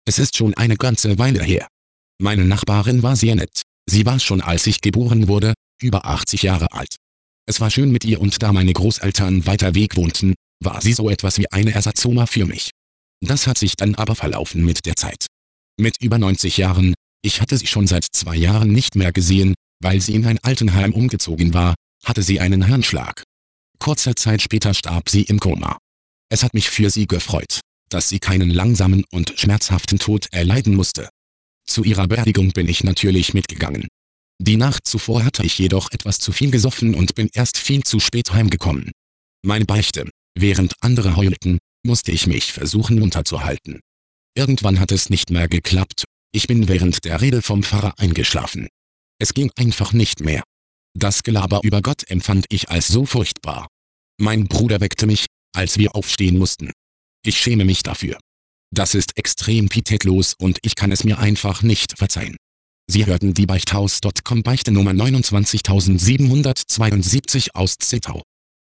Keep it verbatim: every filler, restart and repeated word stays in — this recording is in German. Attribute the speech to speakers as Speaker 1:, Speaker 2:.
Speaker 1: Es ist schon eine ganze Weile her. Meine Nachbarin war sehr nett. Sie war schon als ich geboren wurde, über achtzig Jahre alt. Es war schön mit ihr und da meine Großeltern weiter weg wohnten, war sie so etwas wie eine Ersatzoma für mich. Das hat sich dann aber verlaufen mit der Zeit. Mit über neunzig Jahren, ich hatte sie schon seit zwei Jahren nicht mehr gesehen, weil sie in ein Altenheim umgezogen war, hatte sie einen Hirnschlag. Kurze Zeit später starb sie im Koma. Es hat mich für sie gefreut, dass sie keinen langsamen und schmerzhaften Tod erleiden musste. Zu ihrer Beerdigung bin ich natürlich mitgegangen. Die Nacht zuvor hatte ich jedoch etwas zu viel gesoffen und bin erst viel zu spät heimgekommen. Meine Beichte: Während andere heulten, musste ich mich versuchen unterzuhalten. Irgendwann hat es nicht mehr geklappt, ich bin während der Rede vom Pfarrer eingeschlafen. Es ging einfach nicht mehr. Das Gelaber über Gott empfand ich als so furchtbar. Mein Bruder weckte mich, als wir aufstehen mussten. Ich schäme mich dafür. Das ist extrem pietätlos und ich kann es mir einfach nicht verzeihen. Sie hörten die Beichthaus Punkt com Beichte Nummer neunundzwanzigtausendsiebenhundertzweiundsiebzig aus Zittau.